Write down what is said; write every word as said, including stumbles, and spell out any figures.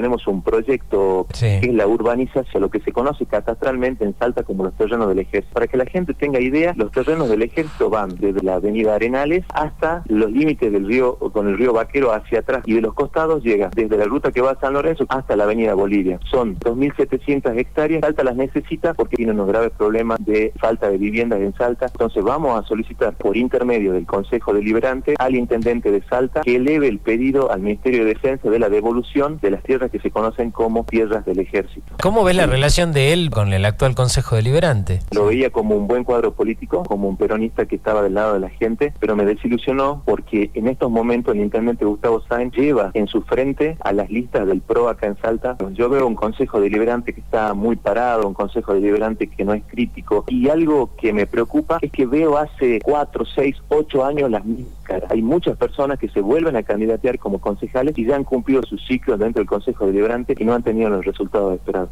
tenemos un proyecto sí. que es la urbanización, lo que se conoce catastralmente en Salta como los terrenos del ejército. Para que la gente tenga idea, los terrenos del ejército van desde la avenida Arenales hasta los límites del río, con el río Vaquero hacia atrás, y de los costados llega desde la ruta que va a San Lorenzo hasta la avenida Bolivia. Son dos mil setecientas hectáreas. Salta las necesita porque tiene unos graves problemas de falta de viviendas en Salta. Entonces vamos a solicitar por intermedio del Consejo Deliberante al intendente de Salta que eleve el pedido al Ministerio de Defensa de la devolución de las tierras que se conocen como tierras del ejército. ¿Cómo ves la relación de él con el actual Consejo Deliberante? Lo veía como un buen cuadro político, como un peronista que estaba del lado de la gente, pero me desilusionó porque en estos momentos el intendente Gustavo Sáenz lleva en su frente a las listas del P R O acá en Salta. Yo veo un Consejo Deliberante que está muy parado, un Consejo Deliberante que no es crítico, y algo que me preocupa es que veo hace cuatro, seis, ocho años las mismas caras. Hay muchas personas que se vuelven a candidatear como concejales y ya han cumplido sus ciclos dentro del Consejo Deliberante y no han tenido los resultados esperados.